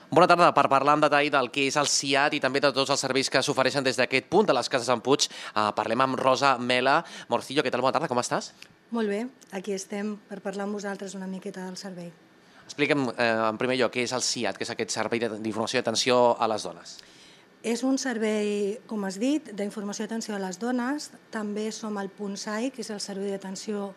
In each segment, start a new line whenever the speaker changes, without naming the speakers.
Bona tarda. Per parlar en detall del que és el SIAD i també de tots els serveis que s'ofereixen des d'aquest punt de les Cases en Puig, parlem amb Rosa Mela Morcillo. Què tal? Bona tarda, com estàs?
Molt bé, aquí estem per parlar amb vosaltres una miqueta del servei.
Explica'm, en primer lloc, què és el SIAD, que és aquest servei d'informació i atenció a les dones.
És un servei, com has dit, d'informació i atenció a les dones. També som el punt SAI, que és el servei d'atenció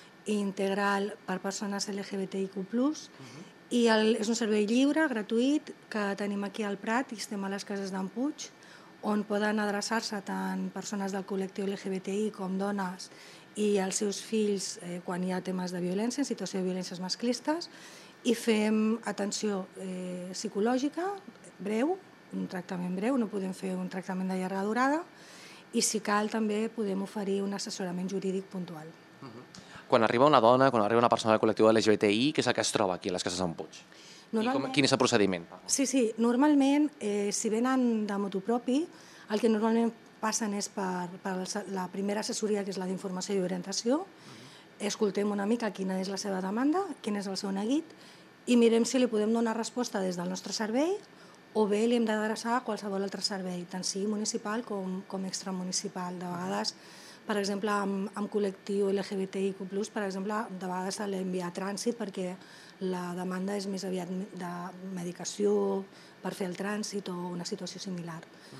integral per persones LGBTIQ+, i és un servei lliure, gratuït, que tenim aquí al Prat i estem a les Cases d'en Puig, on poden adreçar-se tant persones del col·lectiu LGBTI com dones i els seus fills quan hi ha temes de violència, en situació de violències masclistes, i fem atenció psicològica breu, un tractament breu, no podem fer un tractament de llarga durada, i si cal també podem oferir un assessorament jurídic puntual.
Quan arriba una dona, quan arriba una persona del col·lectiu LGBTI, què és el que es troba aquí a les Cases en Puig? Quin és el procediment?
Sí, normalment, si venen de motu propi, el que normalment passen és per la primera assessoria, que és la d'informació i orientació, escoltem una mica quina és la seva demanda, quin és el seu neguit, i mirem si li podem donar resposta des del nostre servei o bé li hem d'adreçar a qualsevol altre servei, tant sigui municipal com extramunicipal. De vegades, per exemple, amb col·lectiu LGBTIQ+, per exemple, de vegades se l'envia a trànsit perquè la demanda és més aviat de medicació per fer el trànsit o una situació similar.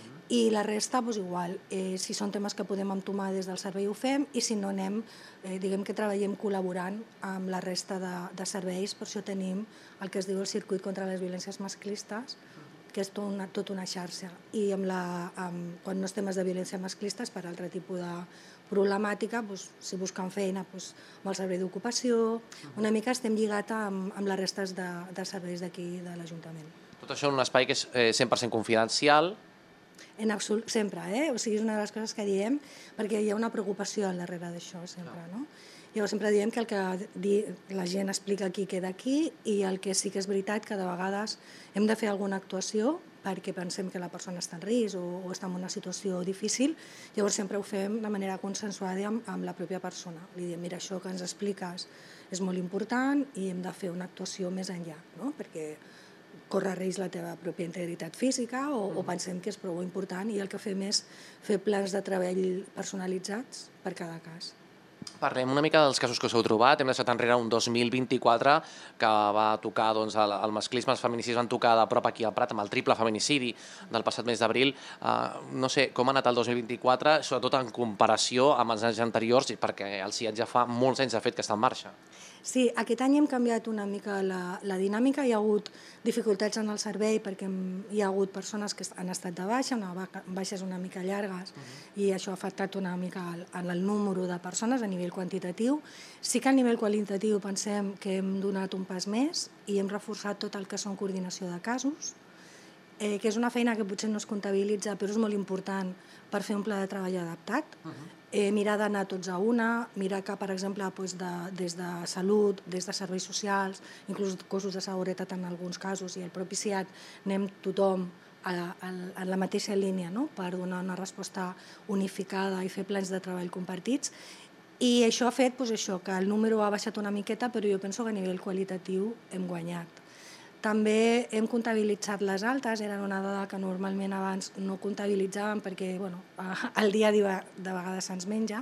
I la resta, doncs igual, si són temes que podem entomar des del servei ho fem, i si no anem, diguem que treballem col·laborant amb la resta de serveis, per això tenim el que es diu el circuit contra les violències masclistes, que és tot una xarxa. I quan no és temes de violència masclistes, per altre tipus de problemàtica, si busquen feina amb el servei d'ocupació, una mica estem lligats amb les restes de serveis d'aquí de l'Ajuntament.
Tot això en un espai que és 100% confidencial.
En absolut, sempre, o sigui, és una de les coses que diem, perquè hi ha una preocupació al darrere d'això, sempre, no? Llavors sempre diem que el que la gent explica aquí queda aquí, i el que sí que és veritat que de vegades hem de fer alguna actuació perquè pensem que la persona està en risc o està en una situació difícil, llavors sempre ho fem de manera consensuada amb la pròpia persona. Li diem, mira, això que ens expliques és molt important i hem de fer una actuació més enllà, no? Perquè corre risc la teva pròpia integritat física o pensem que és prou important, i el que fem és fer plans de treball personalitzats per cada cas.
Parlem una mica dels casos que us heu trobat. Hem deixat enrere un 2024 que va tocar el masclisme, els feminicidis van tocar de prop aquí al Prat amb el triple feminicidi del passat mes d'abril. No sé com ha anat el 2024, sobretot en comparació amb els anys anteriors, perquè el SIAD ja fa molts anys de fet que està en marxa.
Sí, aquest any hem canviat una mica la dinàmica. Hi ha hagut dificultats en el servei perquè hi ha hagut persones que han estat de baixa, baixes una mica llargues, i això ha afectat una mica en el número de persones a nivell quantitatiu. Sí que a nivell qualitatiu pensem que hem donat un pas més i hem reforçat tot el que són coordinació de casos, que és una feina que potser no es comptabilitza, però és molt important per fer un pla de treball adaptat. Mirar d'anar tots a una, mirar que, per exemple, des de salut, des de serveis socials, inclús cossos de seguretat en alguns casos, i el propi SIAD, anem tothom en la mateixa línia per donar una resposta unificada i fer plans de treball compartits. I això ha fet que el número ha baixat una miqueta, però jo penso que a nivell qualitatiu hem guanyat. També hem comptabilitzat les altes, eren una dada que normalment abans no comptabilitzàvem perquè el dia a dia de vegades se'ns menja,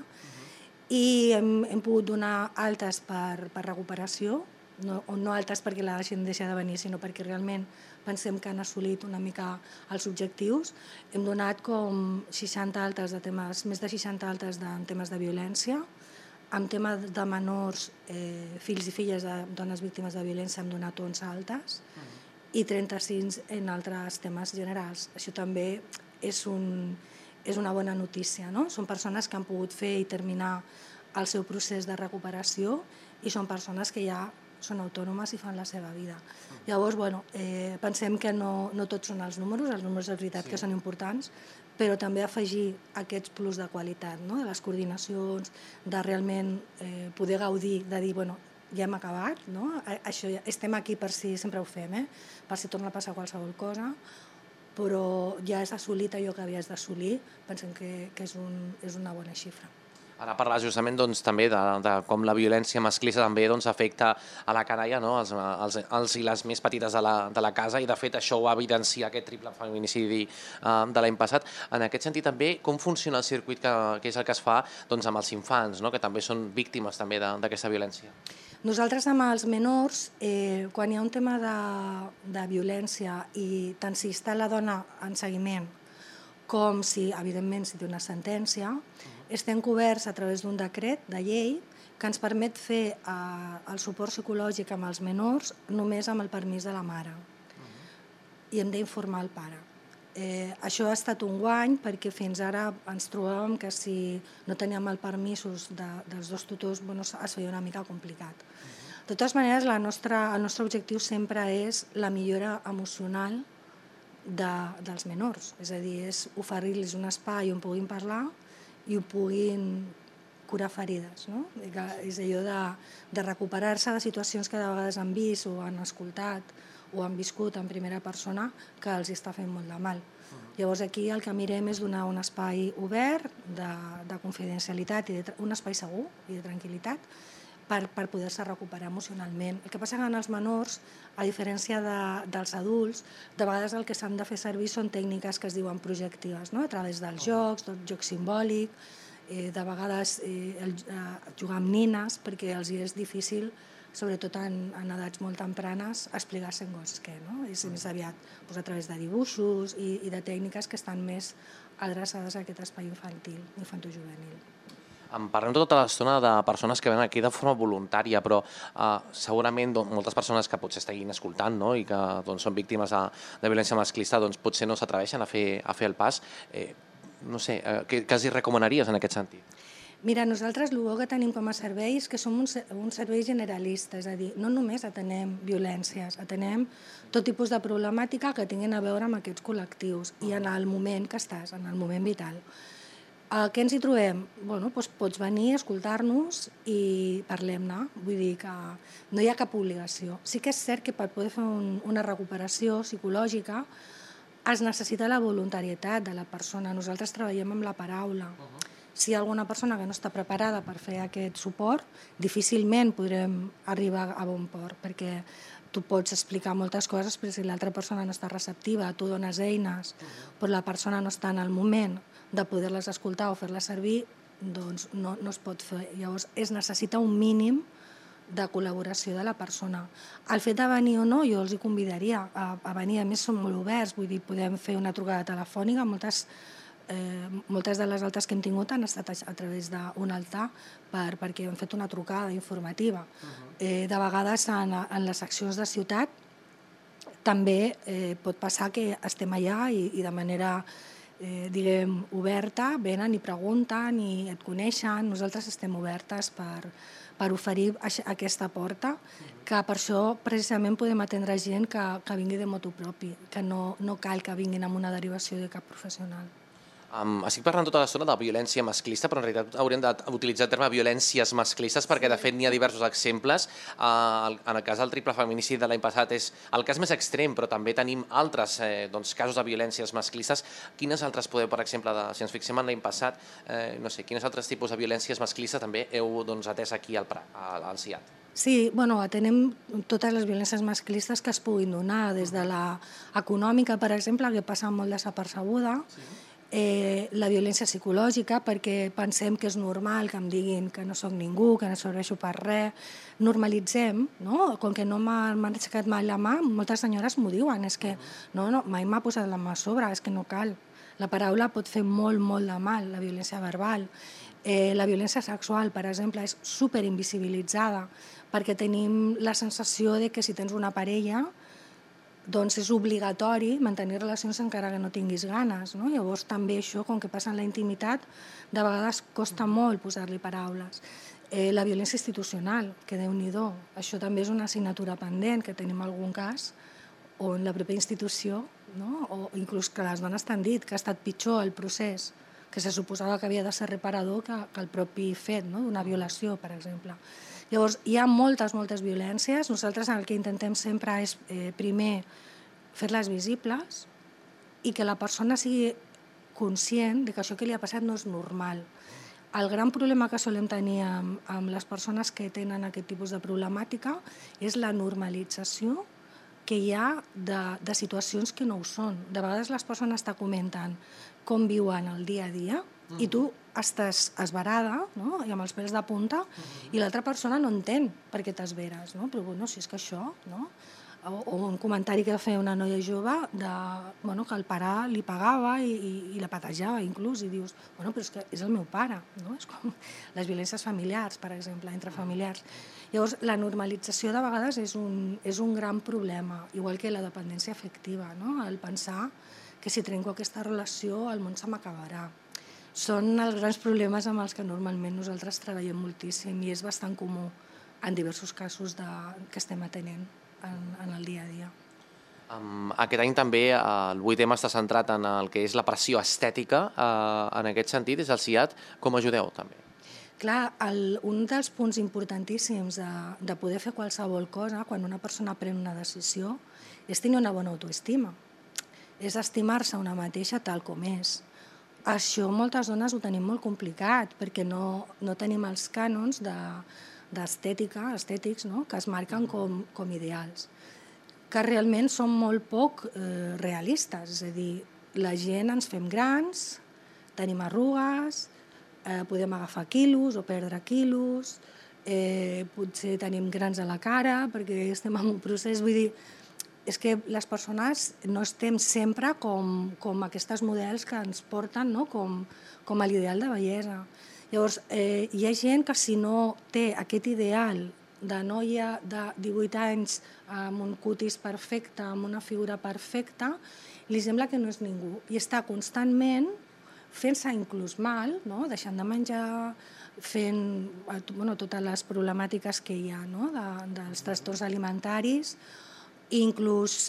i hem pogut donar altes per recuperació, no altes perquè la gent deixa de venir, sinó perquè realment pensem que han assolit una mica els objectius. Hem donat com 60 altes de temes, més de 60 altes en temes de violència. En temes de menors, fills i filles de dones víctimes de violència, hem donat 11 altes i 36 en altres temes generals. Això també és una bona notícia, no? Són persones que han pogut fer i terminar el seu procés de recuperació i són persones que ja són autònomes i fan la seva vida. Llavors, pensem que no tots són els números és veritat que són importants, però també afegir aquests plus de qualitat, de les coordinacions, de realment poder gaudir, de dir, ja hem acabat, estem aquí per si, sempre ho fem, per si torna a passar qualsevol cosa, però ja has assolit allò que havies d'assolir, pensem que és una bona xifra.
Ara parlar justament també de com la violència masclista també afecta a la canalla, els i les més petites de la casa, i de fet això ho va evidenciar aquest triple feminicidi de l'any passat. En aquest sentit també, com funciona el circuit que és el que es fa amb els infants, que també són víctimes també d'aquesta violència?
Nosaltres amb els menors, quan hi ha un tema de violència i tant si està la dona en seguiment com si, evidentment, si té una sentència, estem coberts a través d'un decret de llei que ens permet fer el suport psicològic amb els menors només amb el permís de la mare. I hem d'informar el pare. Això ha estat un guany perquè fins ara ens trobàvem que si no teníem el permisos dels dos tutors es feia una mica complicat. De totes maneres, el nostre objectiu sempre és la millora emocional dels menors, és a dir, és oferir-los un espai on puguin parlar i ho puguin curar ferides, no? És allò de recuperar-se de situacions que de vegades han vist o han escoltat o han viscut en primera persona que els està fent molt de mal. Llavors aquí el que mirem és donar un espai obert de confidencialitat i un espai segur i de tranquil·litat per poder-se recuperar emocionalment. El que passa que en els menors, a diferència dels adults, de vegades el que s'han de fer servir són tècniques que es diuen projectives, a través dels jocs, del joc simbòlic, de vegades jugar amb nines, perquè els és difícil, sobretot en edats molt tempranes, explicar-se en coses que és més aviat a través de dibuixos i de tècniques que estan més adreçades a aquest espai infantil, infantojuvenil.
Parlem tota l'estona de persones que venen aquí de forma voluntària, però segurament moltes persones que potser estiguin escoltant i que són víctimes de violència masclista potser no s'atreveixen a fer el pas. No sé, què els recomanaries en aquest sentit?
Mira, nosaltres el bo que tenim com a servei és que som un servei generalista, és a dir, no només atenem violències, atenem tot tipus de problemàtica que tinguin a veure amb aquests col·lectius i en el moment que estàs, en el moment vital. Què ens hi trobem? Pots venir, escoltar-nos i parlem-ne. Vull dir que no hi ha cap obligació. Sí que és cert que per poder fer una recuperació psicològica es necessita la voluntarietat de la persona. Nosaltres treballem amb la paraula. Si hi ha alguna persona que no està preparada per fer aquest suport, difícilment podrem arribar a bon port, perquè tu pots explicar moltes coses, però si l'altra persona no està receptiva, tu dones eines, però la persona no està en el moment de poder-les escoltar o fer-les servir, doncs no es pot fer. Llavors es necessita un mínim de col·laboració de la persona. El fet de venir o no, jo els hi convidaria a venir. A més, som molt oberts, vull dir, podem fer una trucada telefònica. Moltes de les altes que hem tingut han estat a través d'un altar perquè hem fet una trucada informativa. De vegades en les seccions de ciutat també pot passar que estem allà i de manera oberta, venen i pregunten i et coneixen. Nosaltres estem obertes per oferir aquesta porta, que per això precisament podem atendre gent que vingui de motu propi, que no cal que vinguin amb una derivació de cap professional.
Estic parlant tota l'estona de violència masclista, però en realitat hauríem d'utilitzar el terme violències masclistes perquè de fet n'hi ha diversos exemples. En el cas del triple feminicidi de l'any passat és el cas més extrem, però també tenim altres casos de violències masclistes. Quines altres podeu, per exemple, si ens fixem en l'any passat, no sé, quins altres tipus de violències masclistes també heu atès aquí al CIAT?
Sí, atenem totes les violències masclistes que es puguin donar, des de l'econòmica, per exemple, que passa molt desapercebuda, la violència psicològica, perquè pensem que és normal que em diguin que no soc ningú, que no serveixo per res, normalitzem, no? Com que no m'han aixecat mai la mà, moltes senyores m'ho diuen, és que no, mai m'ha posat la mà a sobre, és que no cal. La paraula pot fer molt, molt de mal, la violència verbal. La violència sexual, per exemple, és superinvisibilitzada, perquè tenim la sensació de que si tens una parella doncs és obligatori mantenir relacions encara que no tinguis ganes. Llavors també això, com que passa en la intimitat, de vegades costa molt posar-li paraules. La violència institucional, que Déu-n'hi-do, això també és una assignatura pendent, que tenim algun cas on la pròpia institució, o inclús que les dones t'han dit que ha estat pitjor el procés, que se suposava que havia de ser reparador que el propi fet d'una violació, per exemple. Llavors, hi ha moltes violències. Nosaltres el que intentem sempre és, primer, fer-les visibles i que la persona sigui conscient que això que li ha passat no és normal. el gran problema que solem tenir amb les persones que tenen aquest tipus de problemàtica és la normalització que hi ha de situacions que no ho són. De vegades les persones te comenten com viuen el dia a dia i tu estàs esverada, no? I amb els pèls de punta, i l'altra persona no entén per què t'esveres, no? Però bueno, si és que això, no? O un comentari que va fer una noia jove que el pare li pagava i la patejava inclús, i dius, bueno, però és que és el meu pare, no? És com les violències familiars, per exemple, entre familiars. Llavors, la normalització de vegades és un gran problema, igual que la dependència afectiva, no? El pensar que si trenco aquesta relació el món se m'acabarà. Són els grans problemes amb els que normalment nosaltres treballem moltíssim i és bastant comú en diversos casos que estem atenent en el dia a dia.
Aquest any també el 8M està centrat en el que és la pressió estètica. En aquest sentit, des del CIAT, com ajudeu també?
Clar, un dels punts importantíssims de poder fer qualsevol cosa quan una persona pren una decisió és tenir una bona autoestima. És estimar-se una mateixa tal com és. Això moltes dones ho tenim molt complicat perquè no tenim els cànons estètics, no? Que es marquen com ideals, que realment són molt poc realistes. És a dir, la gent ens fem grans, tenim arrugues, podem agafar quilos o perdre quilos, potser tenim grans a la cara perquè estem en un procés, vull dir, és que les persones no estem sempre com aquests models que ens porten, no? Com a l'ideal de bellesa. Llavors, hi ha gent que si no té aquest ideal de noia de 18 anys amb un cutis perfecte, amb una figura perfecta, li sembla que no és ningú. I està constantment fent-se inclús mal, no? Deixant de menjar, fent totes les problemàtiques que hi ha, no? Dels trastorns alimentaris, i inclús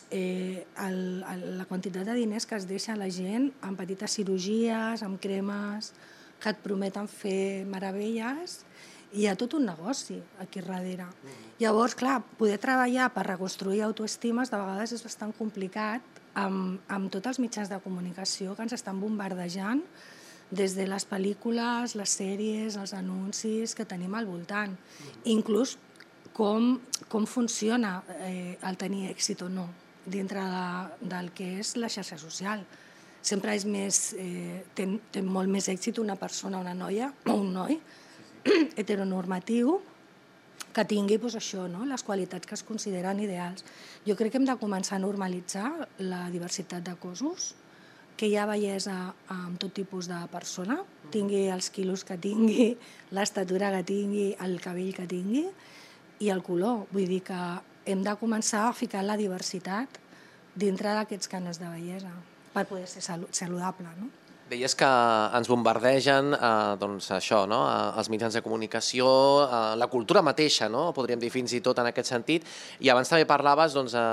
la quantitat de diners que es deixa la gent en petites cirurgies, amb cremes que et prometen fer meravelles, i hi ha tot un negoci aquí darrere. Llavors, clar, poder treballar per reconstruir autoestimes de vegades és bastant complicat amb tots els mitjans de comunicació que ens estan bombardejant des de les pel·lícules, les sèries, els anuncis que tenim al voltant. Inclús com funciona el tenir èxit o no dintre del que és la xarxa social. Sempre és més, té molt més èxit una persona, una noia o un noi heteronormatiu que tingui això, les qualitats que es consideren ideals. Jo crec que hem de començar a normalitzar la diversitat de cossos, que hi ha bellesa amb tot tipus de persona, tingui els quilos que tingui, l'estatura que tingui, el cabell que tingui, i el color. Vull dir que hem de començar a ficar la diversitat dintre d'aquests cànons de bellesa per poder ser saludable, no?
Deies que ens bombardegen això, no? Els mitjans de comunicació, la cultura mateixa, no? Podríem dir fins i tot en aquest sentit. I abans també parlaves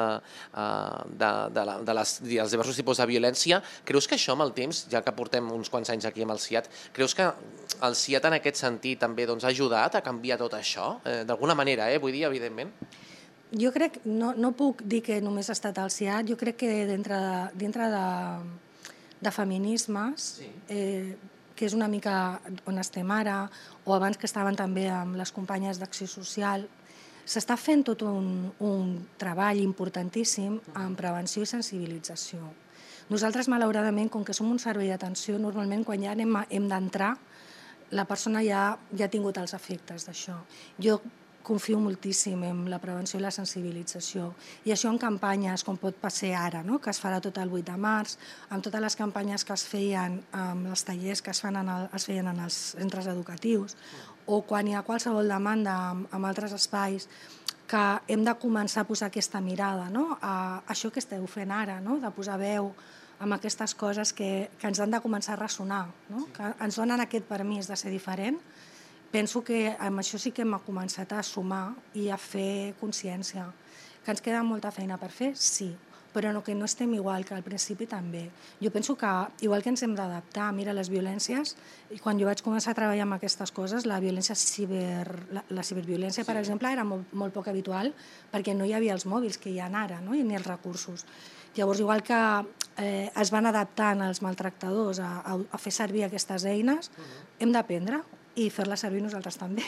dels diversos tipus de violència. Creus que això amb el temps, ja que portem uns quants anys aquí amb el CIAT, creus que el CIAT en aquest sentit també ha ajudat a canviar tot això? D'alguna manera, vull dir, evidentment.
Jo crec, no puc dir que només ha estat el CIAT, jo crec que dintre de feminismes, que és una mica on estem ara, o abans que estaven també amb les companyes d'Acció Social, s'està fent tot un treball importantíssim en prevenció i sensibilització. Nosaltres, malauradament, com que som un servei d'atenció, normalment quan ja hem d'entrar, la persona ja ha tingut els efectes d'això. Jo confio moltíssim en la prevenció i la sensibilització. I això en campanyes, com pot passar ara, que es farà tot el 8 de març, amb totes les campanyes que es feien, amb els tallers que es feien en els centres educatius, o quan hi ha qualsevol demanda en altres espais, que hem de començar a posar aquesta mirada, a això que esteu fent ara, de posar veu amb aquestes coses que ens han de començar a ressonar, que ens donen aquest permís de ser diferent. Penso que amb això sí que hem començat a sumar i a fer consciència. Que ens queda molta feina per fer? Sí, però que no estem igual que al principi també. Jo penso que, igual que ens hem d'adaptar, mira, les violències, quan jo vaig començar a treballar amb aquestes coses, la ciberviolència, per exemple, era molt poc habitual perquè no hi havia els mòbils que hi ha ara, ni els recursos. Llavors, igual que es van adaptant els maltractadors a fer servir aquestes eines, hem d'aprendre i fer-la servir nosaltres també,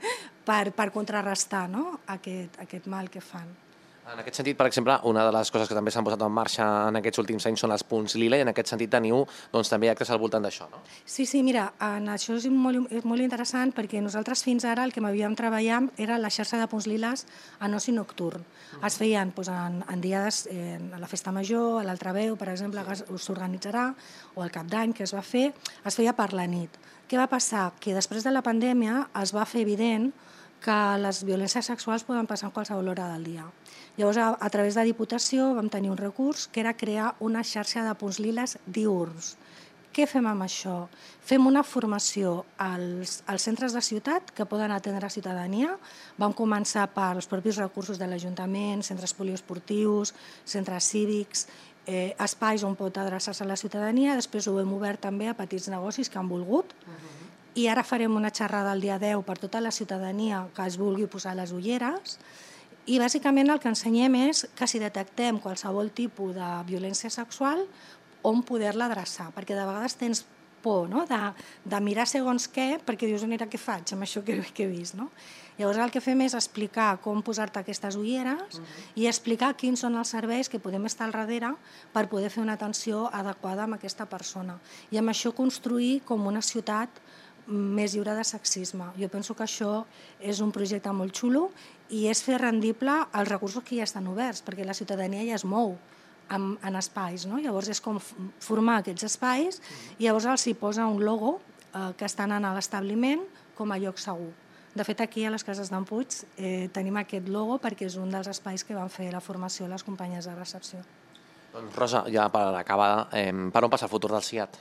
per contrarrestar, no?, aquest mal que fan.
En aquest sentit, per exemple, una de les coses que també s'han posat en marxa en aquests últims anys són els punts lila, i en aquest sentit teniu també actes al voltant d'això, no?
Sí, mira, en això és molt interessant perquè nosaltres fins ara el que m'havíem treballat era la xarxa de punts liles en oci nocturn. Es feien en dies, a la Festa Major, a l'Altraveu, per exemple, que s'organitzarà, o al Cap d'Any, que es va fer, es feia per la nit. Què va passar? Que després de la pandèmia es va fer evident que les violències sexuals poden passar en qualsevol hora del dia. Llavors, a través de Diputació vam tenir un recurs que era crear una xarxa de punts liles diürns. Què fem amb això? Fem una formació als centres de ciutat que poden atendre a ciutadania. Vam començar pels propis recursos de l'Ajuntament, centres poliesportius, centres cívics, espais on pot adreçar-se a la ciutadania. Després ho hem obert també a petits negocis que han volgut. I ara farem una xerrada el dia 10 per tota la ciutadania que es vulgui posar les ulleres. I bàsicament el que ensenyem és que si detectem qualsevol tipus de violència sexual, on poder-la adreçar, perquè de vegades tens por, no?, de mirar segons què, perquè dius, mira, què faig amb això que he vist, no? Llavors el que fem és explicar com posar-te aquestes ulleres i explicar quins són els serveis que podem estar al darrere per poder fer una atenció adequada amb aquesta persona. I amb això construir com una ciutat més lliure de sexisme. Jo penso que això és un projecte molt xulo i és fer rendible els recursos que ja estan oberts, perquè la ciutadania ja es mou en espais, no? Llavors és com formar aquests espais i llavors els hi posa un logo que estan en l'establiment com a lloc segur. De fet, aquí a les Cases d'en Puig tenim aquest logo perquè és un dels espais que van fer la formació a les companyes de recepció.
Doncs Rosa, ja per acabar, per on passa el futur del CIAT?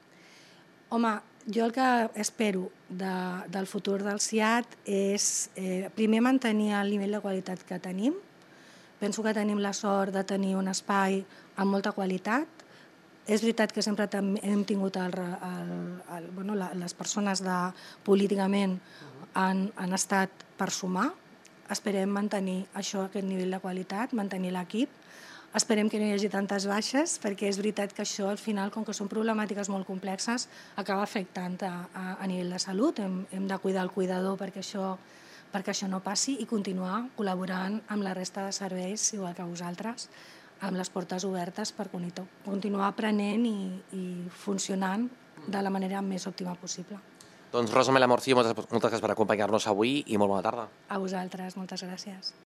Home, jo el que espero del futur del CIAT és primer mantenir el nivell de qualitat que tenim. Penso que tenim la sort de tenir un espai amb molta qualitat. És veritat que sempre hem tingut les persones políticament han estat per sumar. Esperem mantenir això, aquest nivell de qualitat, mantenir l'equip. Esperem que no hi hagi tantes baixes, perquè és veritat que això, al final, com que són problemàtiques molt complexes, acaba afectant a nivell de salut. Hem de cuidar el cuidador perquè això no passi i continuar col·laborant amb la resta de serveis, igual que vosaltres, amb les portes obertes per continuar aprenent i funcionant de la manera més òptima possible.
Doncs Rosa Mela Morcillo, moltes gràcies per acompanyar-nos avui i molt bona tarda.
A vosaltres, moltes gràcies.